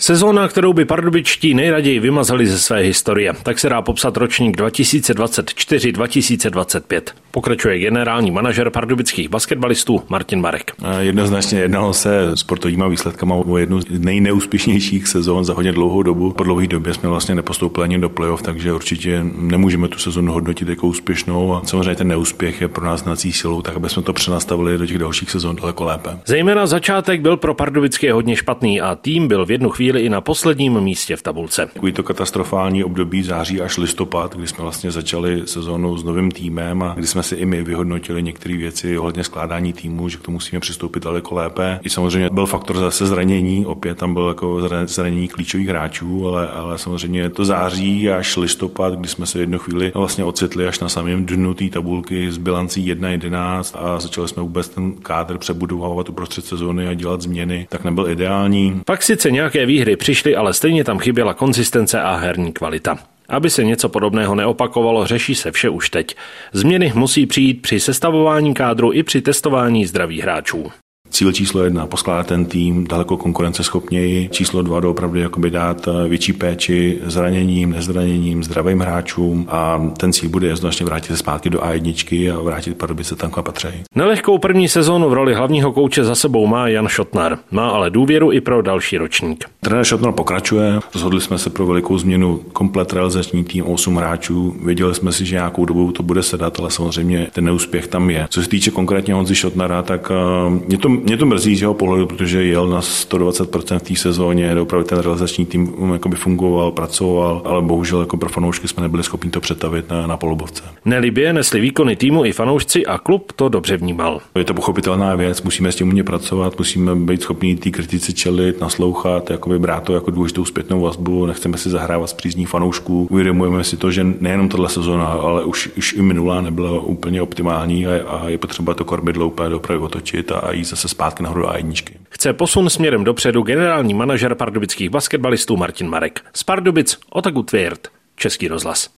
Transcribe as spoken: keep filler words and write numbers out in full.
Sezóna, kterou by pardubičtí nejraději vymazali ze své historie. Tak se dá popsat ročník dva tisíce dvacet čtyři dva tisíce dvacet pět. Pokračuje generální manažer pardubických basketbalistů Martin Marek. Jednoznačně jednalo se sportovníma výsledkama o jednu z nejneúspěšnějších sezón za hodně dlouhou dobu. Po dlouhé době jsme vlastně nepostoupili ani do playoff, takže určitě nemůžeme tu sezónu hodnotit jako úspěšnou. A samozřejmě ten neúspěch je pro nás hnací silou, tak aby jsme to přenastavili do těch dalších sezón daleko lépe. Zejména začátek byl pro pardubické hodně špatný a tým byl v jednu chvíli i na posledním místě v tabulce. Takový to katastrofální období září až listopad, kdy jsme vlastně začali sezónu s novým týmem a kdy jsme si i my vyhodnotili některé věci ohledně skládání týmu, že k tomu musíme přistoupit daleko lépe. I samozřejmě byl faktor zase zranění, opět tam byl jako zranění klíčových hráčů, ale, ale samozřejmě to září až listopad, kdy jsme se jednu chvíli vlastně ocitli až na samém dnu té tabulky s bilancí jedna jedenáct a začali jsme vůbec ten kádr přebudovávat uprostřed sezóny a dělat změny, tak nebyl ideální. Pak sice nějaké výhry přišly, ale stejně tam chyběla konzistence a herní kvalita. Aby se něco podobného neopakovalo, řeší se vše už teď. Změny musí přijít při sestavování kádru i při testování zdravých hráčů. Cíl číslo jedna, poskládat ten tým daleko konkurenceschopněji. Číslo dva, doopravdy jakoby dát větší péči zraněním, nezraněním, zdravým hráčům a ten cíl bude jednoznačně vrátit se zpátky do á jedna a vrátit Pardubice tam, kam patří. Nelehkou první sezónu v roli hlavního kouče za sebou má Jan Šotnar. Má ale důvěru i pro další ročník. Trenér Šotnar pokračuje. Rozhodli jsme se pro velikou změnu, komplet realizační tým, osm hráčů. Věděli jsme si, že nějakou dobu to bude sedat, ale samozřejmě ten neúspěch tam je. Co se týče konkrétně Honzy Šotnara, tak je to Mě to mrzí z jeho pohledu, protože jel na sto dvacet procent v té sezóně, opravdu ten realizační tým jakoby fungoval, pracoval, ale bohužel jako pro fanoušky jsme nebyli schopni to přetavit na, na polubovce. Nelibě nesli výkony týmu i fanoušci a klub to dobře vnímal. Je to pochopitelná věc, musíme s tím umět pracovat, musíme být schopni té kritice čelit, naslouchat, jakoby brát to jako důležitou zpětnou vazbu, nechceme si zahrávat s přízní fanoušků. Uvědomujeme si to, že nejenom tato sezóna, ale už, už i minulá nebyla úplně optimální a, a je potřeba to kormidlo úplně dopravy otočit a jít zase zpátky nahoru do á jedna. Chce posun směrem dopředu generální manažer pardubických basketbalistů Martin Marek. Z Pardubic Otaku Tvěrt, Český rozhlas.